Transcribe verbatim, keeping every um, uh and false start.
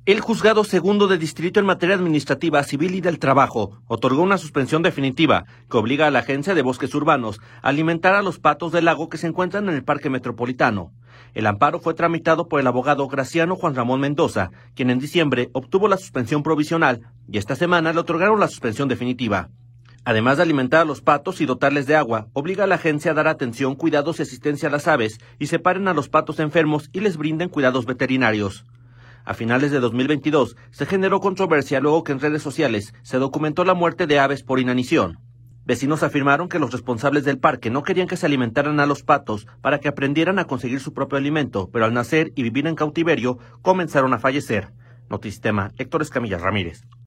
El Juzgado Segundo de Distrito en materia administrativa, civil y del trabajo otorgó una suspensión definitiva que obliga a la Agencia de Bosques Urbanos a alimentar a los patos del lago que se encuentran en el Parque Metropolitano. El amparo fue tramitado por el abogado Graciano Juan Ramón Mendoza, quien en diciembre obtuvo la suspensión provisional y esta semana le otorgaron la suspensión definitiva. Además de alimentar a los patos y dotarles de agua, obliga a la agencia a dar atención, cuidados y asistencia a las aves y separen a los patos enfermos y les brinden cuidados veterinarios. A finales de dos mil veintidós se generó controversia luego que en redes sociales se documentó la muerte de aves por inanición. Vecinos afirmaron que los responsables del parque no querían que se alimentaran a los patos para que aprendieran a conseguir su propio alimento, pero al nacer y vivir en cautiverio comenzaron a fallecer. Notisistema, Héctor Escamilla Ramírez.